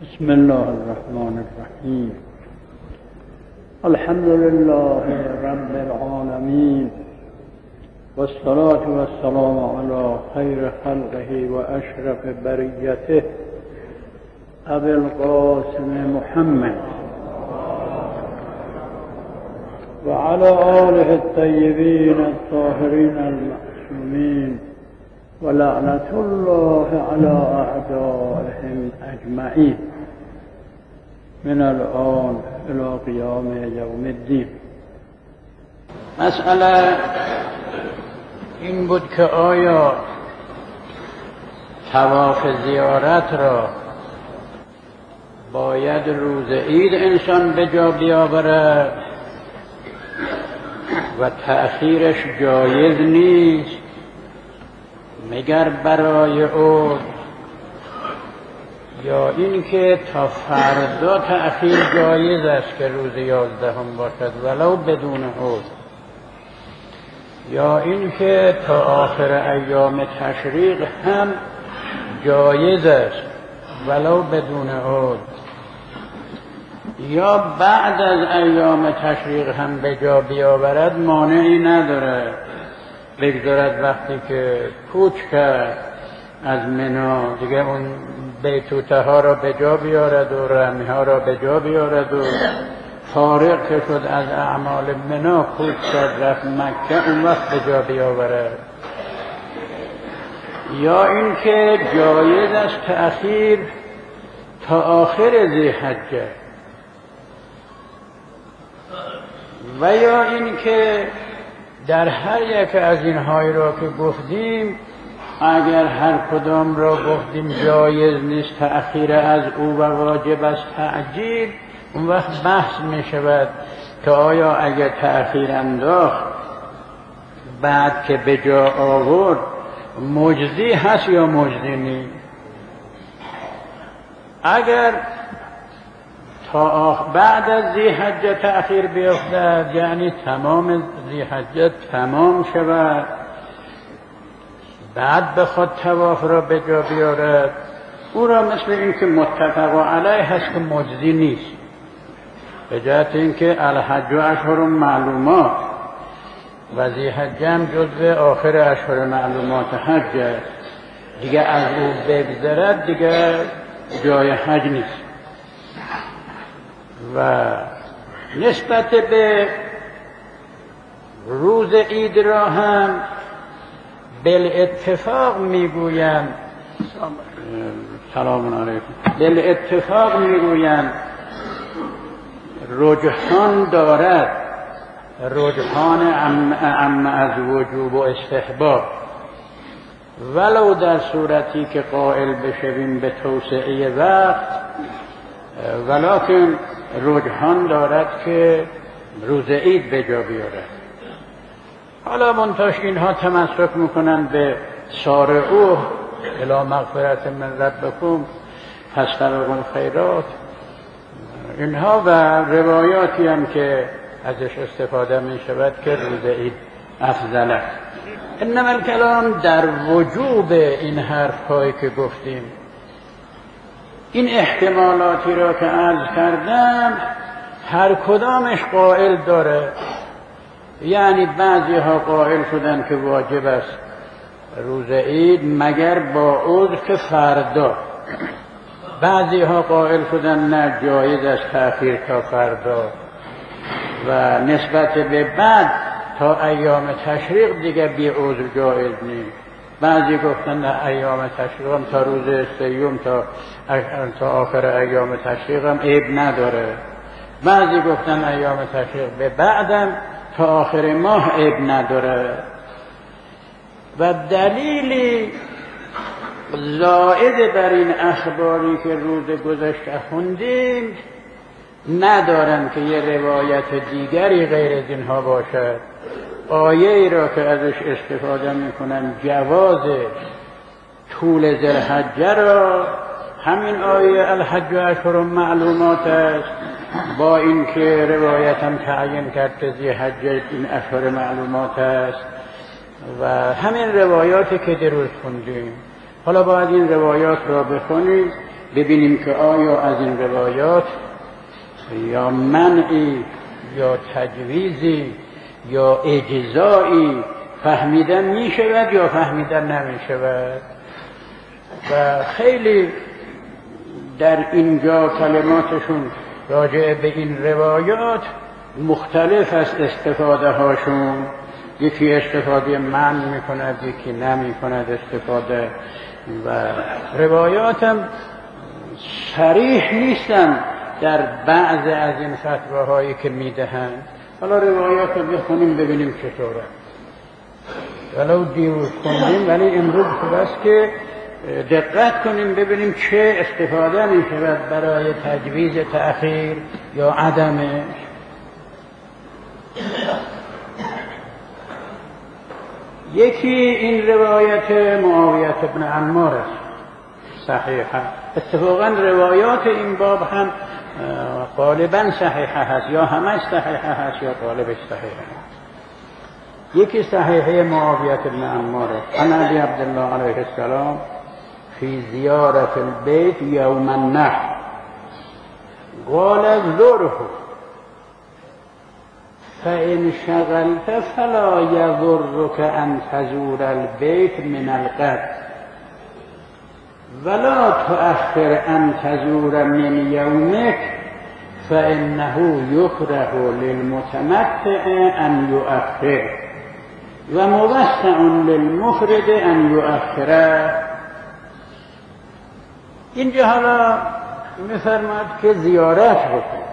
بسم الله الرحمن الرحیم. الحمد لله رب العالمین والصلاة والسلام علی خیر خلقه و اشرف بریته ابی القاسم محمد و علی آله الطیبین الطاهرین المعصومین و لعنت الله علی اعدائهم اجمعین من الان الى قیام یوم الدین. مسئله این بود که آیا طواف زیارت را باید روز عید انسان به جا بیاورد و تأخیرش جایز نیست مگر برای عذر، یا اینکه تا فردا تأخیر جایز است که روز 11 باشد ولو بدون عذر، یا اینکه تا آخر ایام تشریق هم جایز است ولو بدون عذر، یا بعد از ایام تشریق هم به جا بیاورد مانعی نداره، بگذارد وقتی که کوچ کرد از منی دیگه اون بیتوته ها را به جا بیارد و رمی ها را به جا بیارد و فارغ که شد از اعمال منی کوچ کرد رفت مکه اون وقت به جا بیاورد، یا اینکه جایز است تأخیر تا آخر ذی‌حجه، و یا اینکه در هر یک از اینهایی را که گفتیم اگر هر کدام را گفتیم جایز نیست تأخیر از او و واجب است تعجیل، اون وقت بحث می شود که آیا اگر تأخیر انداخت بعد که به جا آورد مجزی هست یا مجزی نیست. اگر تا بعد از ذی‌حجه تأخیر بیفتد یعنی تمام ذی‌حجه تمام شود بعد به خود طواف را به جا بیارد، او را مثل این که متفق علیه هست که مجزی نیست، به جهت این الحج اشهر معلومات و ذی‌حجه هم جزو آخر اشهر معلومات حج است، دیگه از او بگذرد دیگه جای حج نیست. و نسبت به روز عید را هم بالاتفاق میگویند سلام علیکم، بالاتفاق میگویند رجحان دارد، رجحان عم از وجوب و استحباب، ولو در صورتی که قائل بشویم به توسعه وقت، ولکن رجحان دارد که روز عید به جا بیارد. حالا منتاش اینها تمسک میکنند به سارعوه الی مغفرت من ربکم فاستبقوا الخیرات، اینها و روایاتی هم که ازش استفاده می شود که روز عید افضل است. انما الکلام در وجوب این حرف‌هایی که گفتیم. این احتمالاتی را که عرض کردم هر کدامش قائل داره، یعنی بعضی ها قائل شدن که واجب است روز عید مگر با عذر که فردا، بعضی ها قائل شدن نه جایز است تأخیر تا فردا و نسبت به بعد تا ایام تشریق دیگه بی عذر جایز نیست، بعضی گفتن نه ایام تشریق هم تا روز سیوم تا آخر ایام تشریق هم عیب نداره، بعضی گفتن ایام تشریق به بعدم تا آخر ماه عیب نداره. و دلیلی زائد بر این اخباری که روز گذشته خوندیم ندارن که یه روایت دیگری غیر از اینها باشد. آیه ای را که ازش استفاده میکنن جواز طول ذی‌حجه را، همین آیه الحج اشهر معلومات است، با اینکه روایت هم تعیین کرد که ذی‌حجه این اشهر معلومات است و همین روایاتی که دیروز خوندیم. حالا باید این روایات را بخونیم ببینیم که آیا از این روایات یا منعی یا تجویزی یا اجزایی فهمیدن می شود یا فهمیدن نمی شود. و خیلی در اینجا کلماتشون راجع به این روایات مختلف است استفاده هاشون. یکی استفاده من می کند، یکی نمی کند استفاده. و روایاتم صریح نیستن در بعض از این فتواهایی که می دهند. حالا روایات رو بخونیم ببینیم چطوره. ولو دیروز خوندیم ولی امروز خوب است که دقت کنیم ببینیم چه استفاده می شود برای تجویز تأخیر یا عدمش. یکی این روایت معاویه بن عمار است صحیحه. اتفاقا روایات این باب هم غالبا صحیحه هست، یا همش صحیحه هست یا غالبش صحیحه هست. یکی صحیحه معاویه بن عمار است. عن ابی عبدالله علیه السلام فی زیارت البیت یوم النحر قال زره فإن شغلت فلا يضرك أن تزور البيت من الغد ولا تؤخر أن تزور من يومك فإنه يكره للمتمتع أن يؤخر وموسع للمفرد أن يؤخر. اینجا حالا می‌فرماید که زیارت بکن،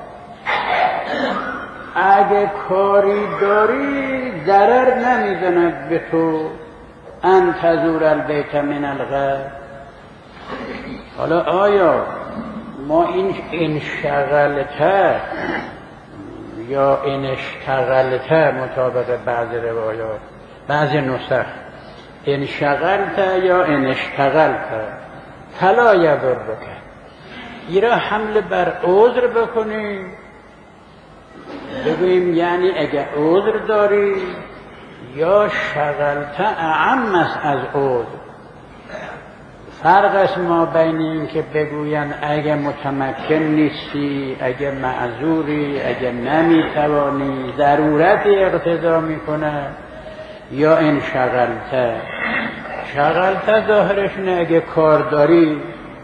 اگه کاری داری ضرر نمیزند به تو ان تزور البیت من الغد. حالا آیا ما این انشغلته یا انشتغلته مطابق بعض روایات بعض نسخ انشغلته یا انشتغلته فلا یضرک، ایرا حمل بر عذر بکنیم بگوییم یعنی اگه عذر داری، یا شغلته اعم است از عذر. فرق است ما بین این که بگوین اگه متمکن نیستی، اگه معذوری، اگه نمیتوانی، ضرورتی اقتضا میکنه، یا این شغلته. شغلته ظاهرش نه اگه کار داری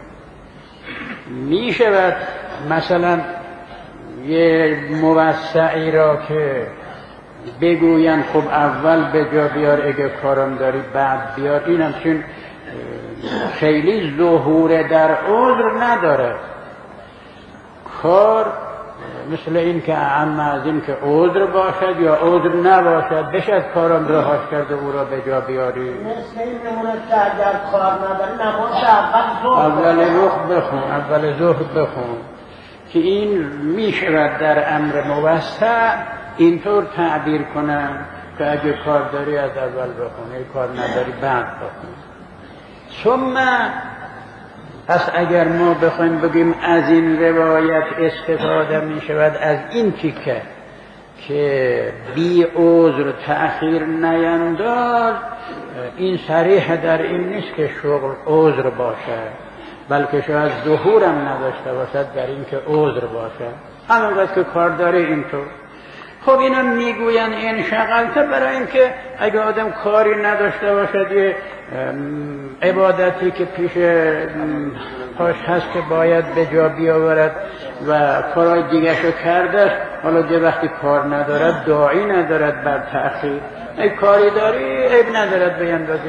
میشود مثلا یه موسعی را که بگوین خب اول به جا بیار اگه کارم داری بعد بیار، اینم چون خیلی ظهور در عذر نداره. کار مثل این که اعم از این که عذر باشد یا عذر نباشد، بشد کارم رهاش کرده او را به جا بیاری. مثل این نمونه که اگر کار نداری نماز اول ظهر بخون که این میشود در امر موسع اینطور تعبیر کنن که اگه کار داری از اول بخون، اگه کار نداری بعد بخون. ثم پس اگر ما بخوایم بگیم از این روایت استفاده می شود از این تیکه که بی عذر تأخیر نینداز، این صریح در این نیست که شغل عذر باشد، بلکه شاید ظهورم نداشته باشد در این که عذر باشد، همونقدر که کار داره اینطور. خب اینا میگوین این شغلته برای اینکه اگه آدم کاری نداشته باشد، یه عبادتی که پیش پاش هست که باید به جا بیاورد و کارهای دیگه شو کرده، حالا یه وقتی کار ندارد داعی ندارد بر تأخیر، ای کاری داری عیب ندارد بیندازی.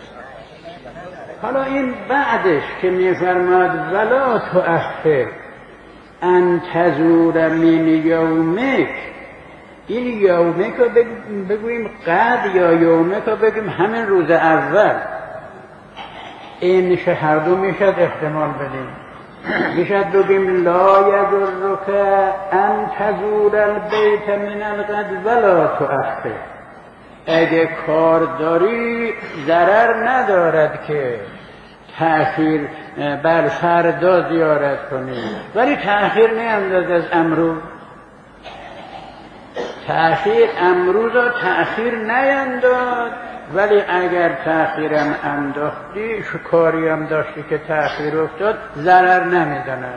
حالا این بعدش که میفرماد ولا تؤخر ان تزور من یومک، این یومک رو بگوییم قد یا یومک رو بگوییم همین روز اول، این هر دو میشد احتمال بدیم. میشد بگیم لا یضرک ان تزور البیت من الغد ولا تؤخر، اگه کار داری ضرر ندارد که تأخیر بر فردا زیارت کنی، ولی تأخیر نینداز از امروز. تأخیر امروز را تأخیر نینداز ولی اگر تأخیرم انداختی، کاری هم داشتی که تأخیر افتاد، ضرر نمیدانه.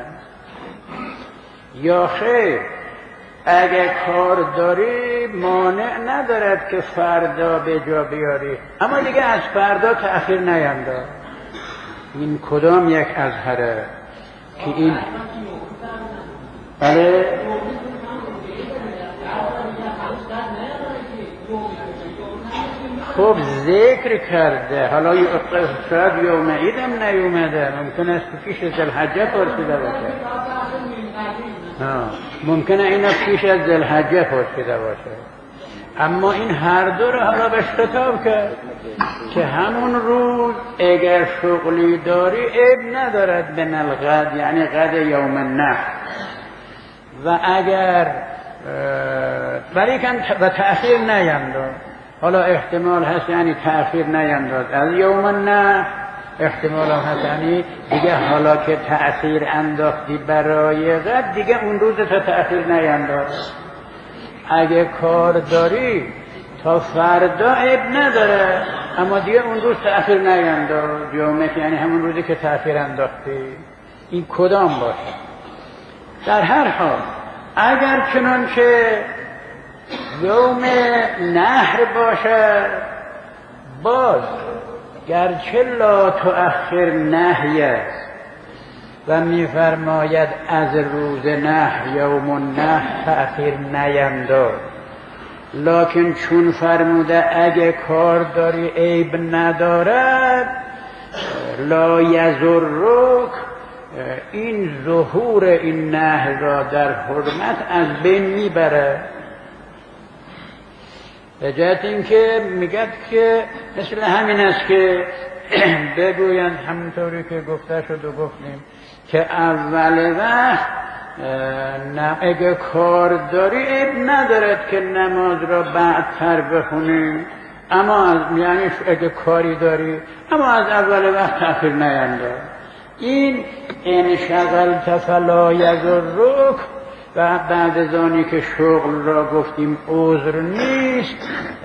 یا خیر اگر کار داری مانع ندارد که فردا به جا بیاری، اما دیگه از فردا تأخیر نینداز. این کدام یک اظهره که این بله خب ذکر کرده، حالا شاید یوم عیدم نیومده، ممکن است که پیش ذوالحجه پرسیده باشه. ممکنه اینا پیش از ذوالحجه پرسیده باشه، اما این هر دو رو حالا بهش خطاب کرد که همون روز اگر شغلی داری عیب ندارد به الغد، یعنی غد یوم النحر. و اگر ولیکن و تأخیر نینداز. حالا احتمال هست یعنی تأخیر نینداز از یوم النحر، احتمال هم هست یعنی دیگه حالا که تأخیر انداختی برای غد، دیگه اون روز تا تأخیر نینداز. اگه کار داری تا فردا عیب نداره، اما دیگه اون روز تأخیر نینداز. یومت یعنی همون روزی که تأخیر انداختی. این کدام باشه؟ در هر حال اگر چنانچه یوم نحر باشه، باز گرچه لا تؤخر نهی است و میفرماید از روز نحر یوم النحر تأخیر نینداز، لکن چون فرموده اگه کار داری عیب ندارد، لا یضرک، این ظهور این نهی را در حرمت از بین میبره. به جهت اینکه میگد که مثل همین است که بگویند همونطوری که گفته شد و گفتیم که اول وقت اگه کار داری عیب ندارد که نماز را بعدتر بخونیم، اما یعنی اگه کاری داری اما از اول وقت تأخیر نینداز. این انشغلت فلا یضرک و بعد از آنی که شغل را گفتیم عذر نیست،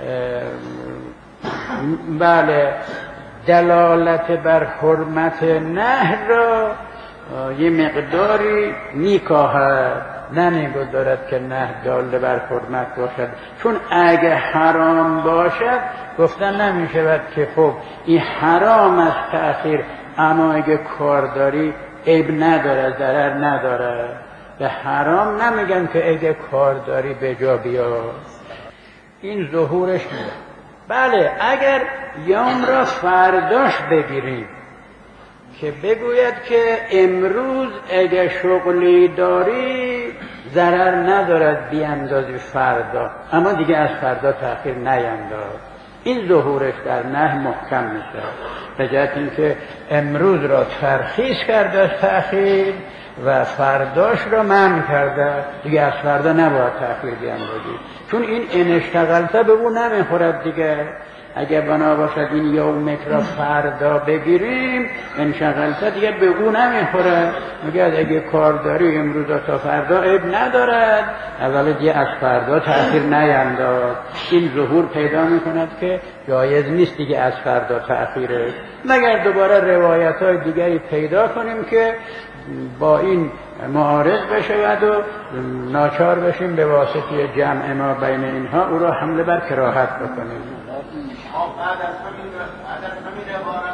بله دلالت بر حرمت نهی را یه مقداری میکاهد، نمیگذارد که نهی دال بر حرمت باشد. چون اگه حرام باشد گفتن نمیشود که خب این حرام است تأخیر، اما اگه کار داری عیب نداره، ضرر نداره. به حرام نمیگن که اگه کار داری به جا بیار. این ظهورش میده. بله اگر یوم را فرداش بگیریم که بگوید که امروز اگه شغلی داری ضرر ندارد بیاندازی فردا، اما دیگه از فردا تأخیر نینداز، این ظهورش در نهی محکم میشه. به جهت اینکه امروز را ترخیص کرده از تأخیر و فرداش را منع کرده، دیگه از فردا نباید تأخیر بیاندازی، چون این انشتغلته به اون نمیخورد دیگه. اگه بنا باشد این یومک را فردا بگیریم، انشغلته دیگه به اون نمیخوره. میگه اگه کار داری امروز تا فردا عیب ندارد، اول دیگه از فردا تأخیر نینداز. این ظهور پیدا میکند که جایز نیست دیگه از فردا تأخیره، مگر دوباره روایت های دیگری پیدا کنیم که با این معارض بشود و ناچار بشیم به واسطه جمع ما بین اینها او را حمله بر کراهت بکنیم. بعد از همین عبارت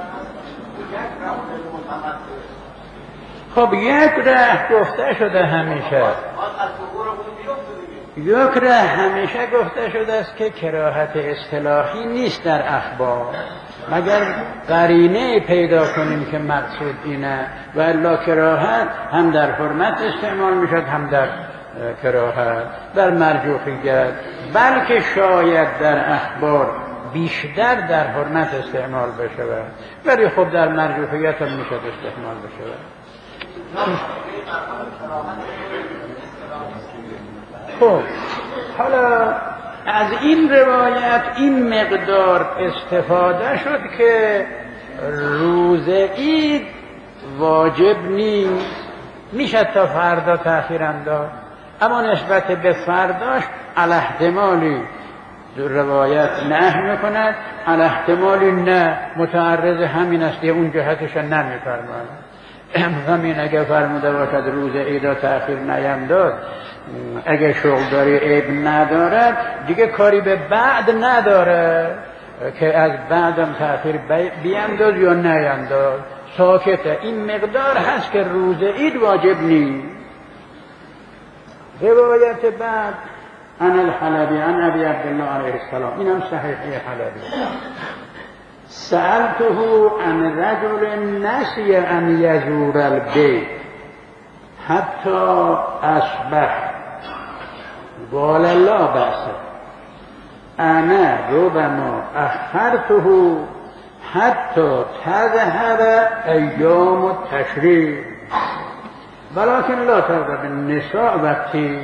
خب یک ره گفته شده همیشه، یک ره همیشه گفته شده است که کراهت اصطلاحی نیست در اخبار، مگر قرینه پیدا کنیم که مقصود اینه، و الا کراهت هم در حرمت استعمال میشد هم در کراهت در مرجوحیت، بلکه شاید در اخبار بیشتر در حرمت استعمال بشه، ولی خب در مرجوحیت هم میشد استعمال بشه. خب حالا از این روایت این مقدار استفاده شد که روز عید واجب نیست، میشه تا فردا تأخیر انداخت، اما نسبت به فرداش علی احتمالی روایت نهی میکند، علی احتمال نه متعرض همین است، اون جهتش نمیفرماید. همین اگه فرموده باشد روز عید تأخیر نینداز، اگه شغل داری عیب ندارد، دیگه کاری به بعد نداره که از بعدم تأخیر بینداز یا نینداز، ساکته. این مقدار هست که روز عید واجب نیست. روایت بعد عن الحلبی عن ابی عبدالله علیه السلام، اینم صحیحی حلبی. سألته عن رجل نسی ان یزور البیت حتی اصبح قال لا بأس انا ربما اخرته حتی تذهب ایام التشریق ولكن لا تذهب النساء وقتی.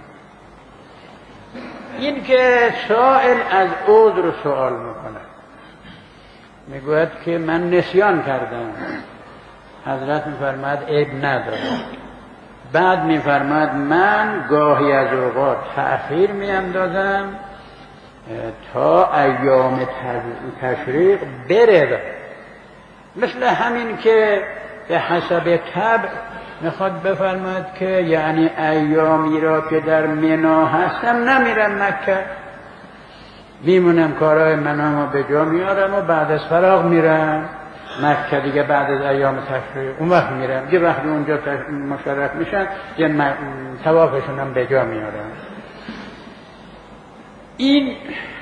این که سائل از عذر سوال میکنه، میگوید که من نسیان کردم، حضرت میفرماید عیب نداره. بعد میفرماید من گاهی از اوقات تأخیر میاندازم تا ایام تشریق بره، مثل همین که به حسب طبع میخواد بفرماید که یعنی ایامی را که در منا هستم نمیرم مکه، میمونم کارهای منامو به جا میارم و بعد از فراغ میرم مکه دیگه، بعد از ایام تشریق اون وقت میرم، یه وقتی اونجا مشرف میشن یه طوافشونم به جا میارم. این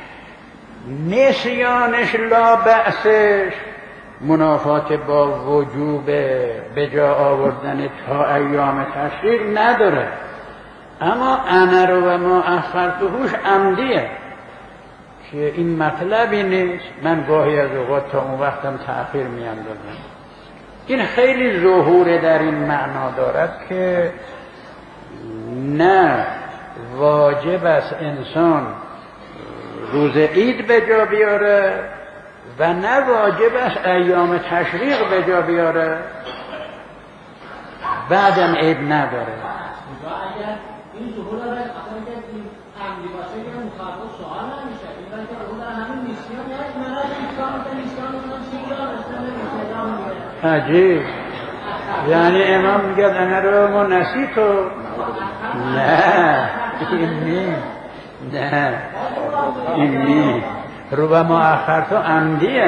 نسیانش لا بأسش منافات با وجوب به جا آوردن تا ایام تشریق نداره، اما انا رو و ما اخرتهوش عمدیه که این مطلبی نیست من گاهی از اوقات تا اون وقتم تأخیر میاندازم. این خیلی ظهور در این معنا دارد که نه واجب است انسان روز عید به جا بیاره و نه واجب است ایام تشریق به جا بیاره، بعدم عیب نداره. این ظهور داره اصلا که عمدی باشه که مخاطب سوال نمیشه، این که اون در همین میسیون یک مرد میسیون عجیب. یعنی امام میگه انا رو ما نسیتو، نه این نیست، نه این نیست، رو به ما اخرتو عمدیه.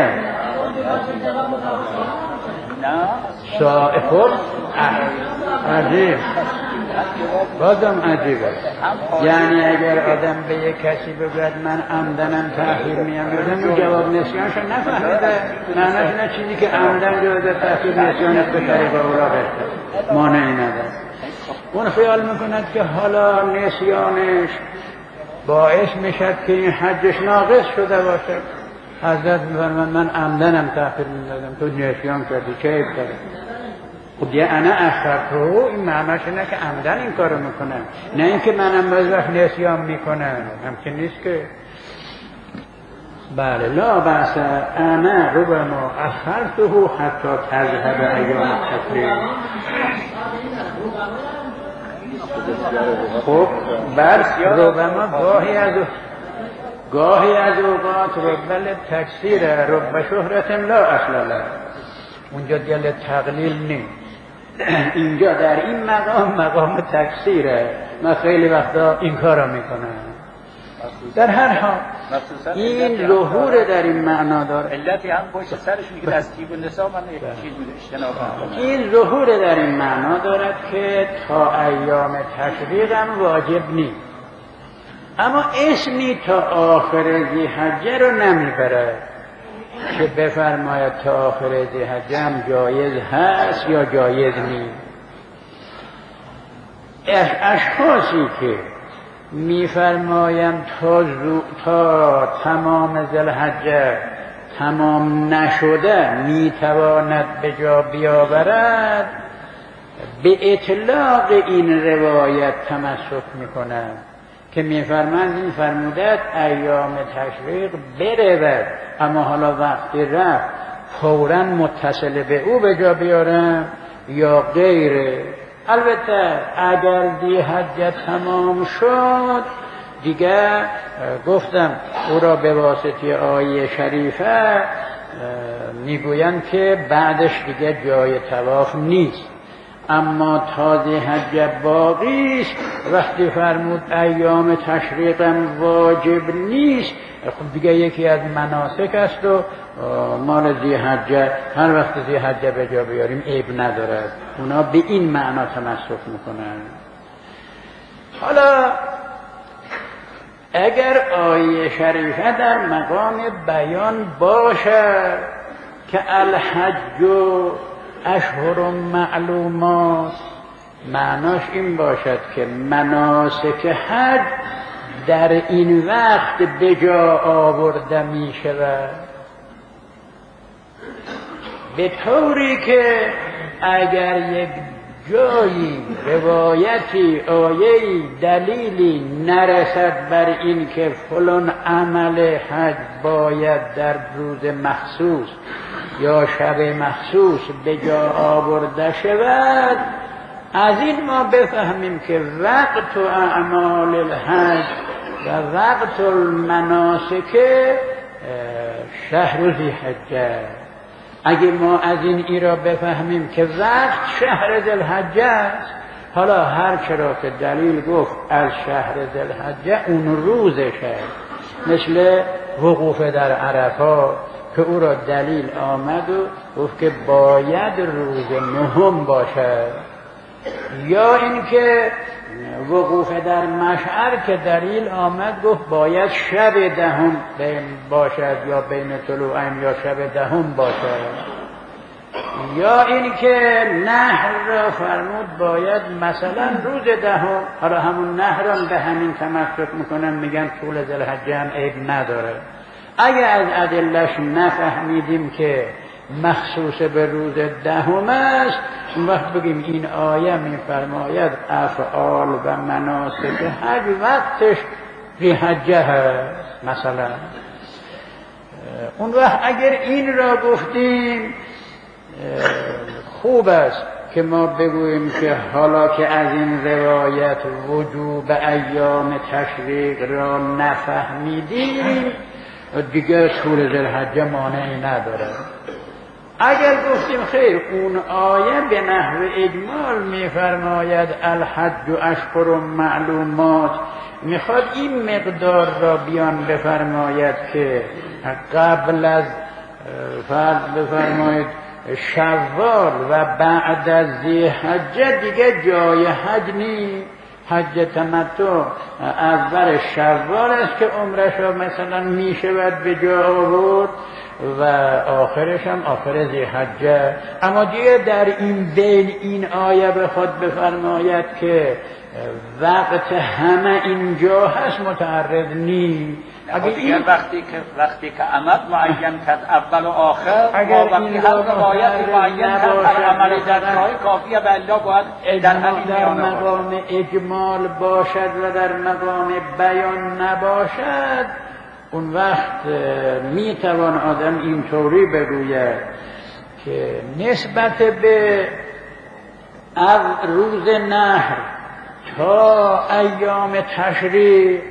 نه خب عجیب، بازم عجیبه. یعنی اگر آدم به یک کسی بگوید من عمدنم تأخیر میاندازم، اون جواب نسیانشو نفهمیده، معناش اینه چیزی که عمدن جواب تأخیر نسیانت به طریق اولا بهتر مانعی نداره. اون خیال میکند که حالا نسیانش باعث میشد که این حجش ناقص شده باشه. حضرت میفرماید من عمدنم تأخیر میاندازم، تو نسیان کردی چه عیب داره؟ خب یه انا اخرتو این معناش اینه که عمدن این کارو میکنم، نه اینکه منم باز وقت نسیان میکنم، همچین نیست که. بله لا بأس انا ربما اخرته حتی تذهب ایام التشریق. خب بس ربما گاهی از اوقات ربل تکثیر رب شهرت لا اصل له، اونجا دل تقلیل نیست، اینجا در این مقام تکثیره. من خیلی وقتا این کارا میکنم. در هر حال این ظهور در این معنا داره. علتی هم پشت سرش میگه از تیب النساء من یک چیز میده اجتناب کنم. این ظهور در این معنا دارد که تا ایام تشریق هم واجب نیست، اما اسمی تا آخر ذی‌حجه رو نمیبره که بفرماید تا آخر ذی‌حجه هم جایز هست یا جایز نیست. اشخاصی که میفرمایم تا تمام ذی‌الحجه تمام نشده میتواند به جا بیاورد، به اطلاق این روایت تمسک میکنند که میفرمند این فرمودت ایام تشریق برود، اما حالا وقتی رفت فوراً متصل به او به جا بیارم یا غیره. البته اگر ذی‌حجه تمام شد دیگه گفتم او را به واسطه آیه شریفه میگویند که بعدش دیگه جای طواف نیست. اما تازه حج باقی است. وقتی فرمود ایام تشریقم واجب نیست، خب دیگه یکی از مناسک است و مال ذی‌حجه هر وقت ذی‌حجه به جا بیاریم عیب ندارد. اونا به این معنا تمسک میکنن. حالا اگر آیه شریفه در مقام بیان باشد که الحج اشهر معلومات، معناش این باشد که مناسک حج در این وقت به جا آورده می شود، به طوری که اگر یک جایی روایتی آیه‌ای دلیلی نرسد بر این که فلان عمل حج باید در روز مخصوص یا شب مخصوص به جا آورده شود، از این ما بفهمیم که وقت اعمال الحج و وقت المناسک شهر ذی‌حجه. اگه ما از این را بفهمیم که وقت شهر ذی‌حجه است، حالا هر چرا که دلیل گفت از شهر ذی‌حجه اون روزشه، مثل وقوف در عرفات که او را دلیل آمد و گفت که باید روز نهم باشد، یا اینکه وقوف در مشعر که دلیل آمد گفت باید شب دهم باشد یا بین طلوعین یا شب دهم باشد، یا اینکه نحر را فرمود باید مثلا روز دهم. حالا همون نحران به همین تمسک میکنن، میگن طول ذی‌حجه هم عیب نداره. اگه از ادله‌اش نفهمیدیم که مخصوص به روز دهم است، اون وقت بگیم این آیه میفرماید افعال و مناسک حج وقتش ذی‌حجه هست مثلا. اون وقت اگر این را گفتیم خوب است که ما بگوییم که حالا که از این روایت وجوب ایام تشریق را نفهمیدیم دیگه طول ذی‌حجه مانعی نداره. اگر گفتیم خیر اون آیه به نحو اجمال میفرماید الحج اشهر معلومات، میخواد این مقدار را بیان بفرماید که قبل از فرض بفرماید شوال و بعد از ذی‌حجه دیگه جای حج نیست. حج تمتع اول شوال است که عمرش را مثلا میشود به جا آورد و آخرش هم آخر ذی‌حجه. اما دیگه در این بین این آیه بخواد بفرماید که وقت همه اینجا هست متعرض نیست. اگر این وقتی که عمد معین کرد اول و آخر، اگر وقتی هر روایت معین کرد هر عمل در جای کافیه و الا باید در همین در مقام اجمال باشد و در مقام بیان نباشد، اون وقت میتوان آدم اینطوری بگوید که نسبت به از روز نحر تا ایام تشریق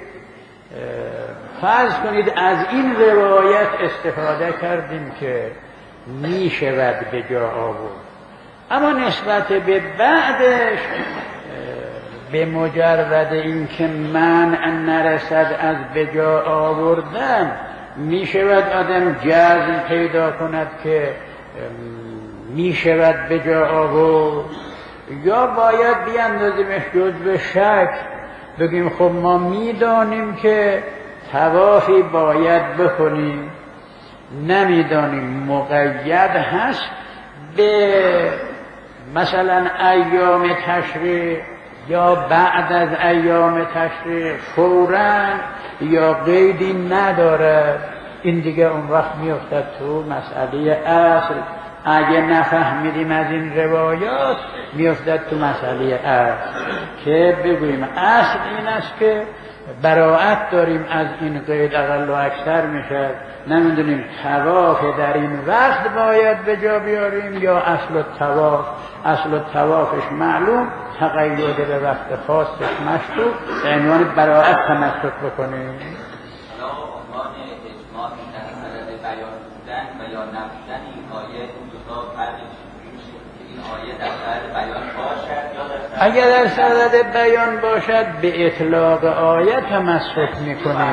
فرض کنید از این روایت استفاده کردیم که می شود به جا آورد، اما نسبت به بعدش به مجرد اینکه منع نرسد از به جا آوردن می شود آدم جزم پیدا کند که می شود به جا آورد، یا باید بیاندازیمش جزو شک، بگیم خب ما می دانیم که طوافی باید بکنیم، نمیدانیم مقید هست به مثلا ایام تشریق یا بعد از ایام تشریق فوراً یا قیدی نداره. این دیگه اون وقت میافتد تو مسئله اصل. اگه نفهمیدیم از این روایات میافتد تو مسئله اصل که بگوییم اصل این است که براءت داریم از این قید اقل و اکثر میشه، نمیدونیم طواف در این وقت باید به جا بیاریم یا اصل الطوافش معلوم، تقید به وقت خاصش مشروع، به عنوان براءت تمسک بکنیم. و یا نبودن این آیه اون دو تا فرقش میشه که این آیه در صدد بیان باشد یا اگر در صدد بیان باشد به اطلاق آیه تمسک میکنیم. در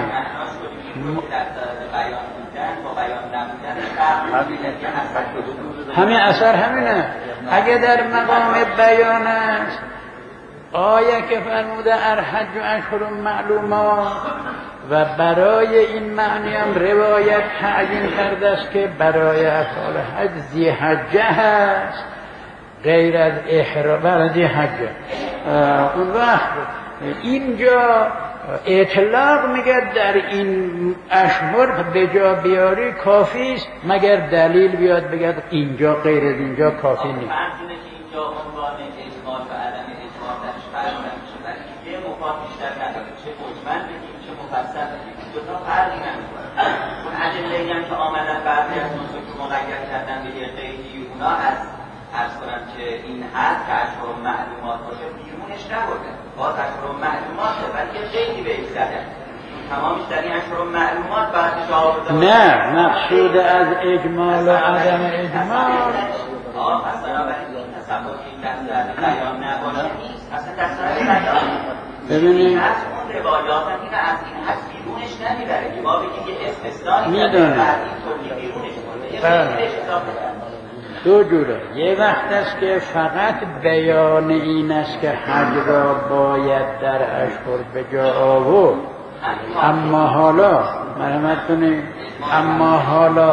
صدد بیان بودن با بیان نبودن همین اثر همینه. اگر در مقام بیان است آیه که فرموده الحج اشهر معلومات و برای این معنی هم روایت تعیین کرده است که برای افعال حج ذی‌حجه هست غیر از احرام برای ذی‌حجه. اون وقت اینجا اطلاق میگه در این اشهر به جا بیاری کافی است مگر دلیل بیاد بگه اینجا غیر از اینجا کافی نیست. اینجا عنوان اجمال و عدم اجمال درش فرق نمیشه، ولی یه مفاد بیشتر نداره، چه مجمل بگیم چه مفصل بگیم، دو تا فرقی نمیکنه. اون ادله‌ای هم که آمدن بعضی از نسخ مقید کردن به یه قیدی، اونا از عرض کنم که این هست که اشهر معلومات باشه بیرونش نبرده، باز اشهر معلوماته ولی یه قیدی بهش زدن، تمامش در این اشهر معلومات بعد جا آورده. نه مقصود از اجمال و عدم اجمال پس بنابراین این تصور که این در بیان نباشه نیست، اصلا در صدد بیان ببینید از اون روایات هم این از این حد بیرونش نمیبره که ما بگیم یه استثنایی میدونه بعد این طوری بیرونش کنده یه خیلیش حساب بکنه. دو جوره. یه وقت است که فقط بیان این است که حج را باید در اشهر به جا آورد، اما حالا مرحمت کنید، اما حالا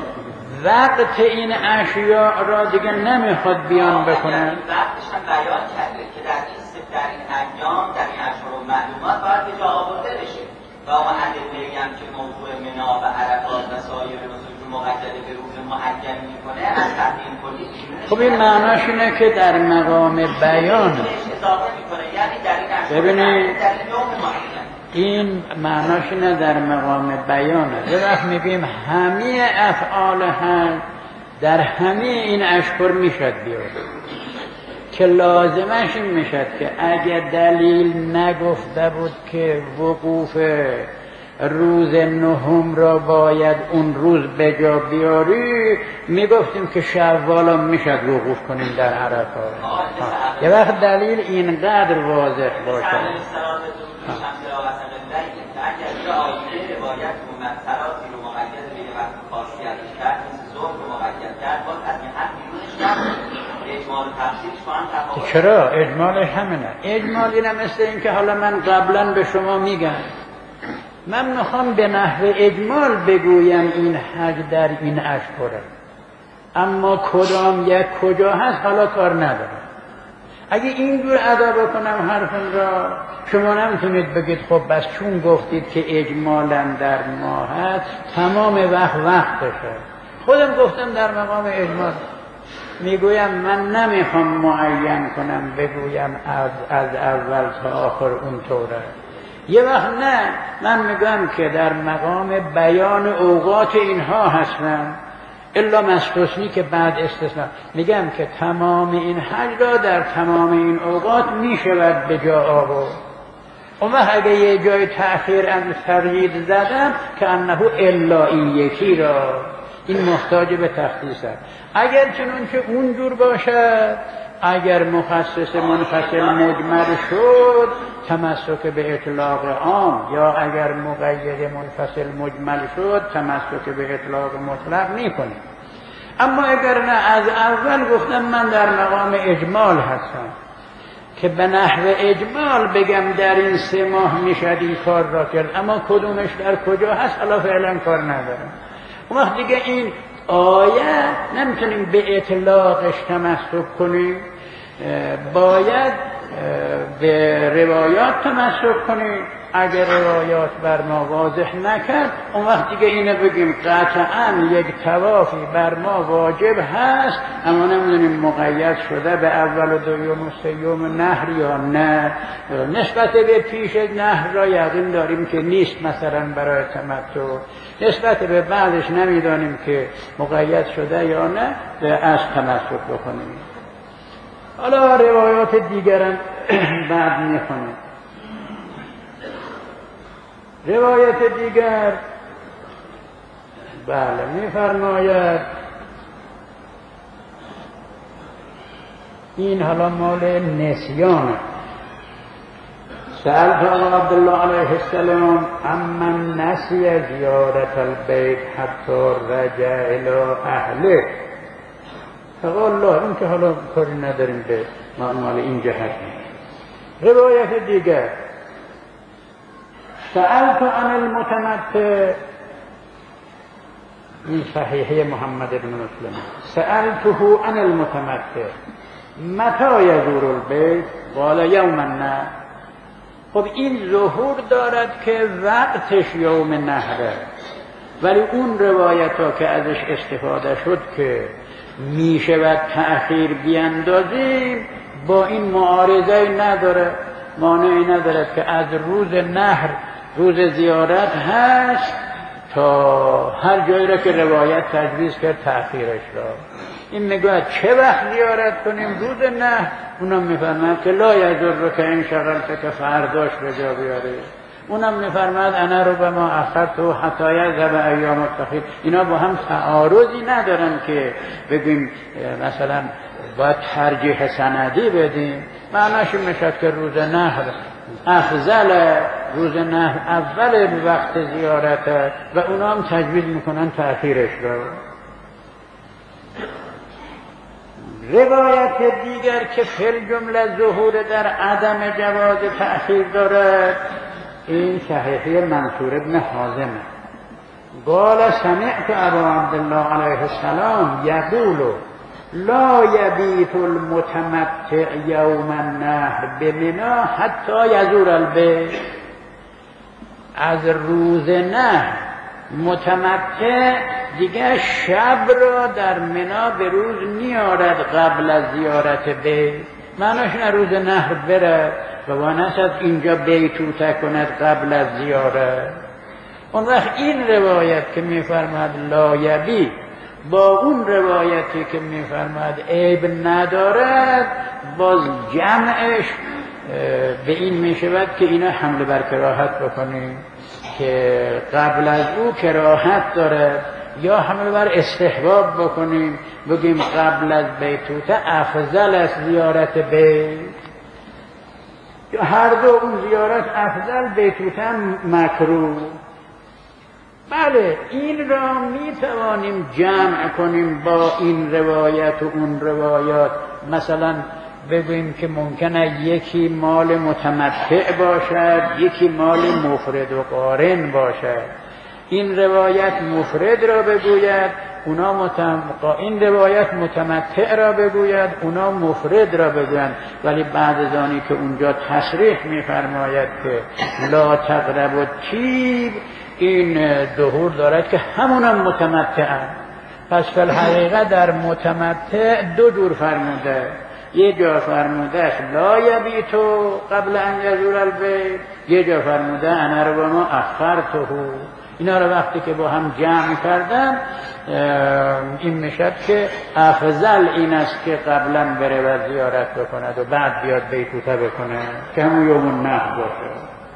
وقت این اشیاء را دیگه نمیخواد بیان بکنه. وقتش هم بیان کرده که در این ایام در این اشهر و معلومات باید به جا آورده بشه و اون ادله‌ای هم که موضوع منا و عرفات و سایر نسک مقیده به روز معین میکنه از تحریم کلی بیرونش. خب این معناش اینه که در مقام بیان اضافه میکنه، یعنی در این اشهر ببینید در این یوم معین این معناش اینه در مقام بیانه. یه وقت میگیم همه افعال حج در همه این اشهر میشد بیاد که لازمش این میشد که اگر دلیل نگفته بود که وقوف روز نهم را باید اون روز به جا بیاری میگفتیم که شوال هم میشد وقوف کنیم در عرفات. یه وقت دلیل اینقدر واضح باشه اگر آیه روایت اومد سراسی رو مقید به یه وقت خاصیتش کرد مثل ظهر رو مقید کرد باز از این حد بیرونش نبود. اجمال و تفسیرش با هم تفاوت. چرا؟ اجمالش همینه. اجمال اینه مثل این که حالا من قبلا به شما میگم من میخوام به نحو اجمال بگویم این حج در این اشهره، اما کدام یک کجا هست حالا کار ندارم. اگه اینجور ادا بکنم حرفم را شما نمیتونید بگید خب بس چون گفتید که اجمالا در ما هست تمام وقتشه. خودم گفتم در مقام اجمال میگویم من نمیخوام معین کنم بگویم از اول تا آخر اون طوره. یه وقت نه من میگم که در مقام بیان اوقات اینها هستم الا مستثنی که بعد استثناء میگم که تمام این حج را در تمام این اوقات میشود به جا آورد. اون وقت اگه یه جای تأخیر از تقیید زدم که انه الا این یکی را این محتاج به تخصیص است. اگر چنانچه اونجور باشد اگر مخصص منفصل مجمل شد تمسک به اطلاق عام یا اگر مقید منفصل مجمل شد تمسک به اطلاق مطلق میکنیم. اما اگر نه از اول گفتم من در مقام اجمال هستم که به نحو اجمال بگم در این 3 ماه میشد این کار را کرد، اما کدومش در کجا هست حالا فعلا کار ندارم. اون وقت دیگه این آیه نمیتونیم به اطلاقش تمسک کنیم، باید به روایات تمسک کنیم. اگر روایات بر ما واضح نکرد اون وقت دیگه اینه بگیم قطعاً یک طوافی بر ما واجب هست، اما نمیدونیم مقید شده به اول و دوم و سوم نهر یا نه. نسبت به پیش نهر را یقین داریم که نیست، مثلا برای تمتع. نسبت به بعدش نمیدانیم که مقید شده یا نه، از تمسک بکنیم. حالا روایات دیگرم بعد میخونیم. روایت دیگر بله میفرماید، این حالا مال نسیانه. سألت عبدالله علیه السلام امن نسی زیارت البیت حتی رجع الى اهله. فقال الله، این که حالا کاری نداریم به مال این جهت. روایت دیگر سألت عن المتمتع، این صحیحه محمد بن مسلم، سألته عن المتمتع متى یزور البیت قال یوم النحر. خب این ظهور دارد که وقتش یوم نحره، ولی اون روایت ها که ازش استفاده شد که میشه و تأخیر بیندازیم با این معارضه نداره، مانعی ندارد که از روز نحر، روز زیارت هست، تا هر جایی را که روایت تجویز کرد تأخیرش را. این میگه چه وقت زیارت کنیم؟ روز نحر. اونم میفرماد که لا یضر که این شغلت که فرداش به جا بیاره. اونم میفرماد انا رو به ما اخرت حتی یذهب ایام التخیر. اینا با هم تعارضی ندارن که بگیم مثلا باید ترجیح سندی بدیم. معناش میشد که روز نحر افضل، روز نحر اول وقت زیارت و اونا هم تجویز میکنن تأخیرش را. روایت دیگر که فل جمله ظهور در عدم جواز تأخیر دارد، این صحیحه منصور ابن حازمه. قال سمعت ابا عبدالله علیه السلام یقول لا یبیت المتمتع یوم النحر بمنا حتی یزور البیت. از روز نحر متمتع دیگه شب را در منا به روز نیارد قبل از زیارت بیت. معناش نه روز نحر بره و وانست اینجا بیتوته کند قبل از زیارت. اون وقت این روایت که میفرماد لا یبی با اون روایتی که میفرماد عیب ندارد، باز جمعش به این میشود که اینا حمل بر کراهت بکنیم که قبل از او کراهت دارد، یا حمل بر استحباب بکنیم بگیم قبل از بیتوته افضل از زیارت بیت. هر دو، اون زیارت افضل، بیتوته مکروه. بله این را می توانیم جمع کنیم با این روایت و اون روایات. مثلا بگوییم که ممکنه یکی مال متمتع باشد، یکی مال مفرد و قارن باشد. این روایت مفرد را بگوید، این روایت متمتع را بگوید، اونا مفرد را بگویند. ولی بعد از آنی که اونجا تصریح می‌فرماید که لا تقربوا الطیب، این ظهور دارد که همونم متمتعن. پس فی الحقیقه در متمتع دو جور فرموده. یه جا فرموده لا یبیتو قبل ان یزور البیت، یه جا فرموده انا ربما اخرته. اینا رو وقتی که با هم جمع کردن این میشد که افضل این است که قبلا بره و زیارت بکند و بعد بیاد بیتوته بکنه که همون یوم النحر باشه.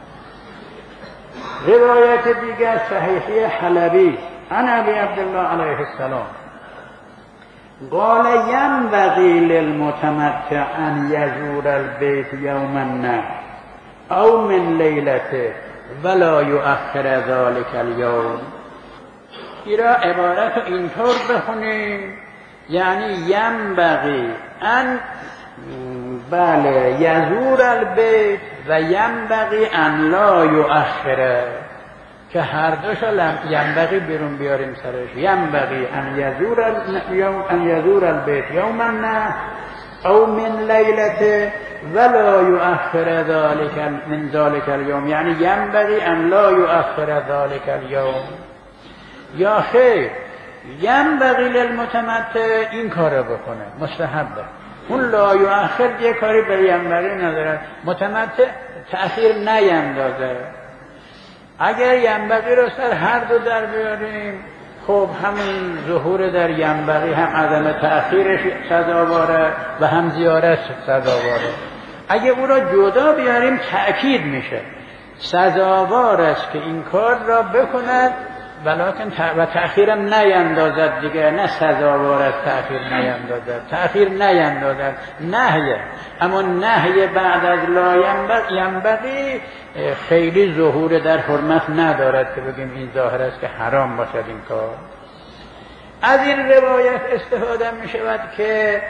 روایت دیگر صحیحه حلبی عن ابی عبدالله علیه السلام قال ینبغی للمتمتع ان یزور البیت یوم النحر او من لیلته ولا یؤخر ذلك اليوم. ایرا عبارت رو اینطور بخونیم، یعنی ینبغی ان بله یزور البیت و ینبغی ان لا یؤخره، که هر دوش ینبغی بیرون بیاریم سرش. ینبغی ان یزور البیت یوم النحر او من لیلته، ولا یؤخر ذلك من ذلك اليوم، یعنی ینبغی ان لا یؤخر ذلك اليوم، یا خیر ینبغی للمتمتع این کار بکنه، مستحبه. اون لا یؤخر یه کاری به ینبغی نداره، متمتع تأخیر نیندازه. اگر ینبغی رو سر هر دو در بیاریم، خب همون ظهور در ینبغی هم عدم تأخیرش سزاواره و هم زیارت سزاواره. اگه او را جدا بیاریم تأکید میشه، سزاوار است که این کار را بکند ولکن و تأخیرم نیندازد دیگه، نه سزاوار است تأخیر نیندازد، تأخیر نیندازد نهیه. اما نهی بعد از لا ینبغی خیلی ظهور در حرمت ندارد که بگیم این ظاهر است که حرام باشد این کار. از این روایت استفاده می شود که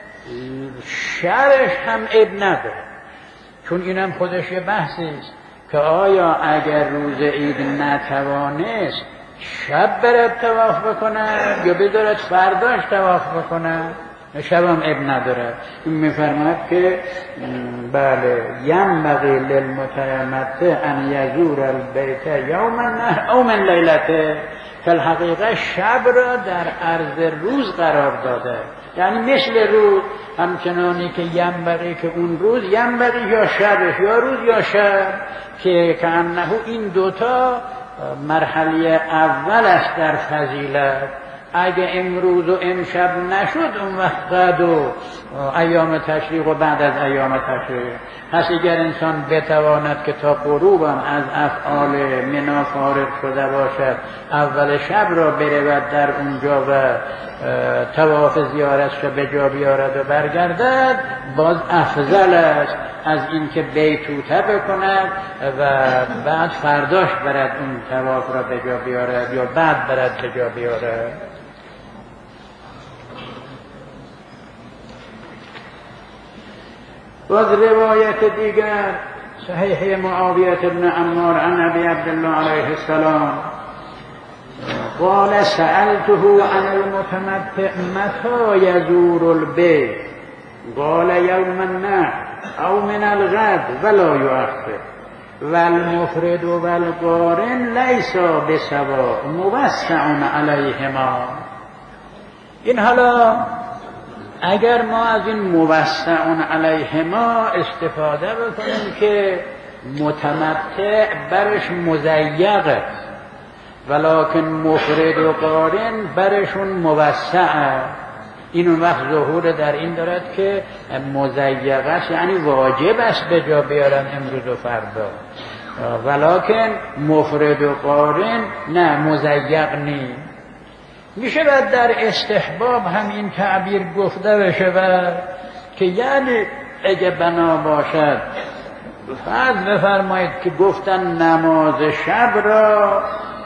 شرش هم عیب نداره، چون اینم خودش یه بحثی است که آیا اگر روز عید نتوانست شب برد طواف بکنه یا بذارد فرداش طواف بکنه؟ شبم عیب نداره. این میفرماید که بله ینبغی للمتمتع ان یزور البیت یوم النحر او من لیلته، که الحقیقه شب را در عرض روز قرار داده، یعنی مثل روز، همچنانی که ینبغی که اون روز ینبغی یا شبش یا روز یا شب، که کأنه این دوتا مرحله اول است در فضیلت. اگه امروز و امشب نشد اون وقت بعد و ایام تشریق و بعد از ایام تشریق پس اگر انسان بتواند که تا غروبم از افعال منا فارغ شده باشد، اول شب را برود در اونجا و طواف زیارتش را به جا بیارد و برگردد، باز افضل است از اینکه بیتوته بکند و بعد فرداش برد اون طواف را به جا بیارد یا بعد برد به جا بیارد. باز روایت دیگر صحیح معاویه بن عمار عن ابی عبدالله علیه السلام قال سألته عن المتمتع متى يزور البيت قال يوم النحر او من الغد ولا يؤخر والمفرد والقارن ليس بسواء موسع علیهما. این حالا اگر ما از این موسع علیهما استفاده بکنیم که متمتع برش مضیق است ولکن مفرد و قارن برشون موسع، این اون وقت ظهور در این دارد که مضیق است، یعنی واجب است به جا بیارن امروز و فردا، ولکن مفرد و قارن نه مضیق نیست. میشه بعد در استحباب هم این تعبیر گفته بشه که یعنی اگه بنا باشد فرض بفرمایید که گفتن نماز شب را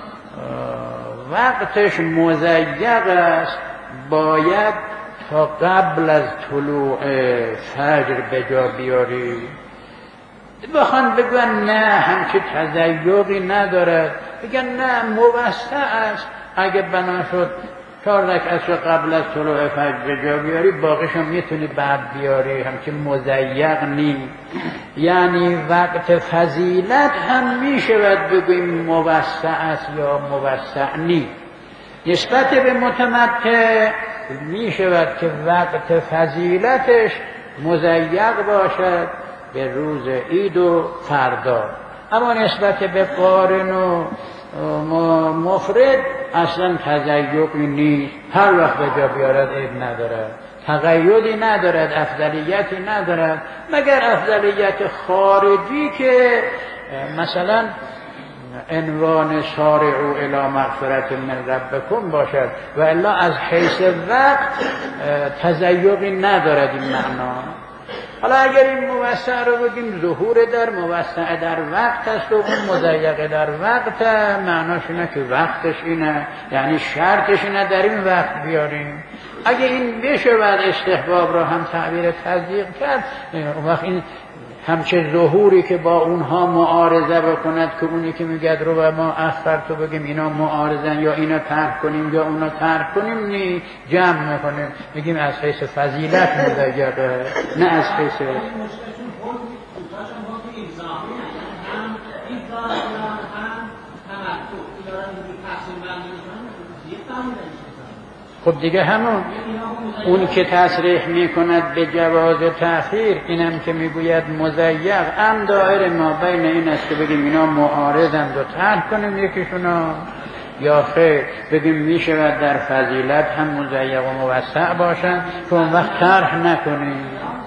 وقتش مضیق است، باید تا قبل از طلوع فجر به جا بیاری، بخوان بگن نه همچه تضیقی ندارد، بگن نه موسع است، اگه بنا شد 4 رکعت قبل از طلوع فجر به جا بیاری باقیش هم میتونی بعد بیاری، همچه مضیق نی. یعنی وقت فضیلت هم میشود بگویم موسع است یا موسع نی. نسبت به متمتع میشود که وقت فضیلتش مضیق باشد به روز عید و فردا، اما نسبت به قارن و مفرد اصلا تضیقی نیست، هر وقت به جا بیارد عیب ندارد، تقیدی ندارد، افضلیتی ندارد، مگر افضلیت خارجی که مثلا عنوان سارعوا الی مغفرة من ربکم باشد، و الا از حیث وقت تضیقی ندارد این معنا. حالا اگر این موسع رو بگیم ظهور در موسع در وقت است و اون مضیق در وقت، معناش اینه که وقتش اینه، یعنی شرطش اینه در این وقت بیاریم. اگه این بشه بعد استحباب رو هم تعبیر تضییق کرد، اون وقت این همچه ظهوری که با اونها معارضه بکند که اونی که میگد رو و ما اخر تو بگیم اینا معارضن یا اینا ترک کنیم یا اونا ترک کنیم، نی جمع میکنیم، میگیم از حیث فضیلت مضیقه نه از حیث اصلاحی یعنی هم ایثار دارن هم تمتع اینا رو اینجور تقسیم بندی میکنن زیر فهمیدن میشه. خب دیگه همون اون که تصریح میکند به جواز تأخیر، اینم که میگوید مضیق، هم دایره ما بین این است که بگیم اینا معارضند و طرح کنیم یکیشونا، یا خیر بگیم میشود در فضیلت هم مضیق و موسع باشند که اون وقت طرح نکنیم.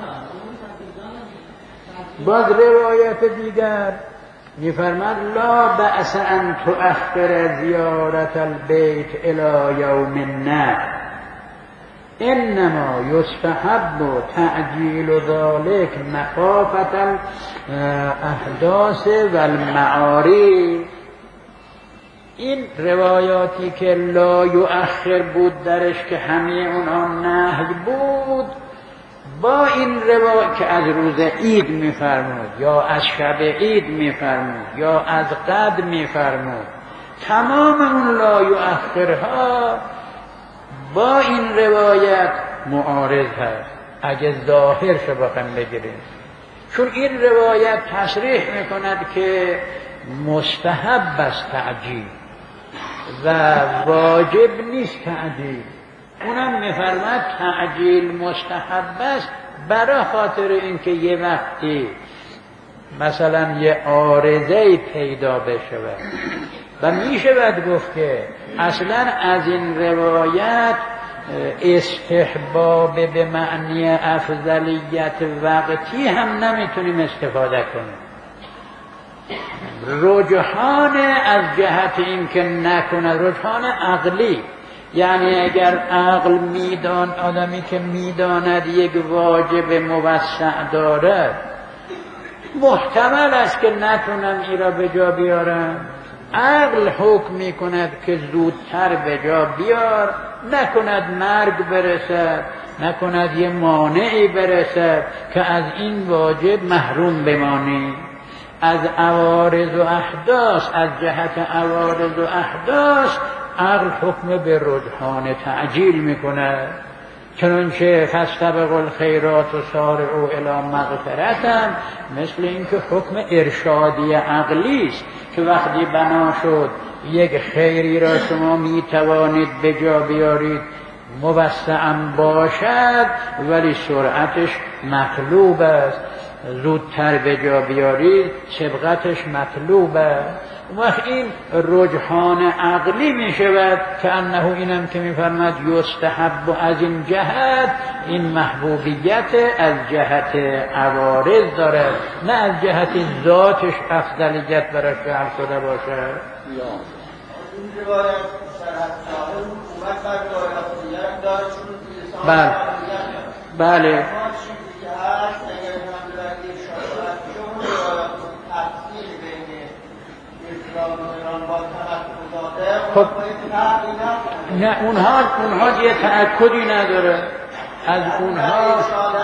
باز روایت دیگر میفرماد لا بأس ان تؤخر زیارت البیت الی یوم النحر انما یستحب تعجیل ذلك مخافة الاحداث و المعارض. این روایاتی که لا یؤخر بود درش که همه اونها نهی بود، با این روایت که از روز عید میفرمود یا از شب عید میفرمود یا از قدر میفرمود، تمام اون لا یؤخرها با این روایت معارض هست اگه ظاهرش بخوایم بگیریم، چون این روایت تصریح میکند که مستحب است تعجیل و واجب نیست تعجیل. اونم میفرماد تعجیل مستحب است برای خاطر اینکه یه وقتی مثلا یه عارضه پیدا بشه و میشود گفت که اصلا از این روایت استحباب به معنی افضلیت وقتی هم نمیتونیم استفاده کنیم. رجحان از جهت این که نکنه، رجحان عقلی، یعنی اگر عقل میدان، آدمی که میداند یک واجب موسع دارد، محتمل است که نتونم این را به جا بیارم، عقل حکم میکند که زودتر به جا بیار، نکند مرگ برسد، نکند یه مانعی برسد که از این واجب محروم بمانی. از عوارض و احداث، از جهت عوارض و احداث عقل حکم به رجحان تعجیل میکند. چنانچه فاستبقوا الخیرات و سارعوا الی مغفرة، مثل اینکه حکم ارشادی عقلی است که وقتی بنا شد یک خیری را شما می توانید به جا بیارید، موسعاً باشد ولی سرعتش مطلوب است، زودتر به جا بیارید سبقتش مطلوب است. وقت این رجحان عقلی می شود که انه اینم که می فرمد یستحب از این جهت، این محبوبیت از جهت عوارض دارد، نه از جهت ذاتش افضلیت براش جعل شده باشد. این روایت شرحت صاحب حکومت بر روایت دیگر دارد، چون بله بله خب نه اونها یه تأکدی نداره از اونها،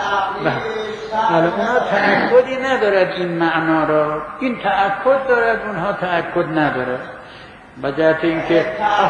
اونها تأکدی ندارد این معنا را، این تأکد دارد اونها تأکد نداره. بجهت اینکه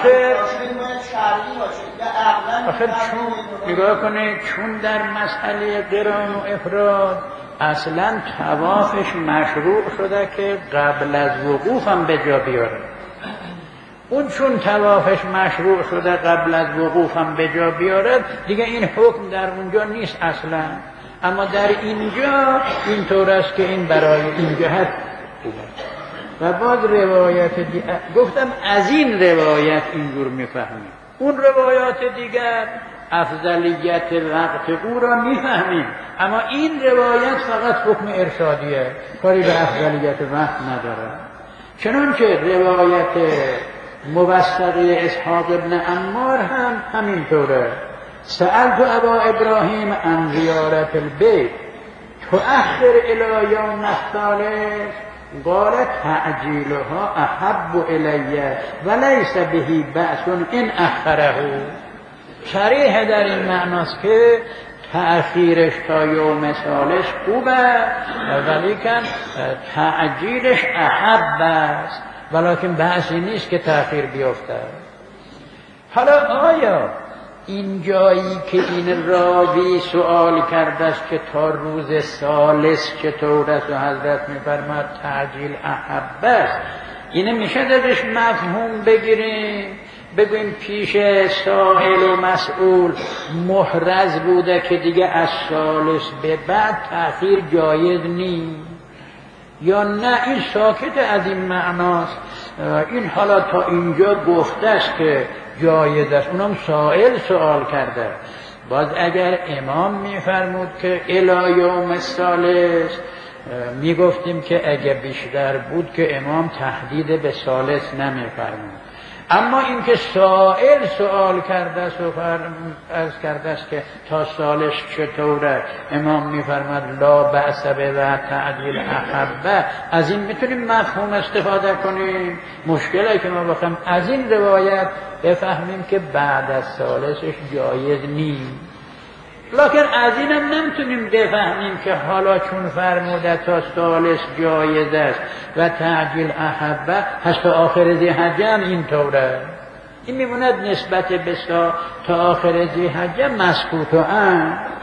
آخر چون نگاه کنه، چون در مسئله قران و افراد اصلا طوافش مشروع شده که قبل از وقوف هم به جا بیاره. اون چون طوافش مشروع شده قبل از وقوف هم به جا بیاره دیگه این حکم در اونجا نیست اصلا، اما در اینجا اینطور است که این برای این جهت خوبه. و باز روایت دیگر گفتم از این روایت اینجور میفهمیم، اون روایات دیگر افضلیت وقت او را میفهمیم، اما این روایت فقط حکم ارشادیه، کاری به افضلیت وقت نداره. چنانچه روایت موثقه اسحاق ابن عمار هم همینطوره. سألت ابا ابراهیم عن زیارت البیت تؤخر الی یوم الثالث قال تعجیلها احب الی ولیس به بأس ان اخره. صریح در این معناست که تأخیرش تا یوم ثالث خوبه ولیکن تعجیلش احب است، ولیکن بحثی نیست که تأخیر بیفته. حالا آیا این جایی که این راوی سوال کرده است که تا روز ثالث چطور است و حضرت می‌فرماید تعجیل احب است، اینه میشه درش مفهوم بگیریم، بگویم پیش سائل و مسئول محرز بوده که دیگه از ثالث به بعد تأخیر جایز نیست، یا نه این ساکت از این معناست. این حالا تا اینجا گفته است که جایز است، اونم سائل سوال کرده. باز اگر امام میفرمود که الی یوم الثالث، میگفتیم که اگه بیشتر بود که امام تهدید به ثالث نمیفرمود. اما اینکه سائل سوال کرده است و عرض کرده است که تا ثالث چطوره، امام میفرماد لا بأس به و تعجیل احب، از این میتونیم مفهوم استفاده کنیم. مشکلی که ما بخوایم از این روایت بفهمیم که بعد از ثالثش جایز نیست، لکن از اینم نمیتونیم بفهمیم که حالا چون فرموده تا ثالث جایز است و تعجیل احبه هست تا آخر ذی حجه هم اینطوره. این میموند نسبت به تا آخر ذی حجه مسکوت و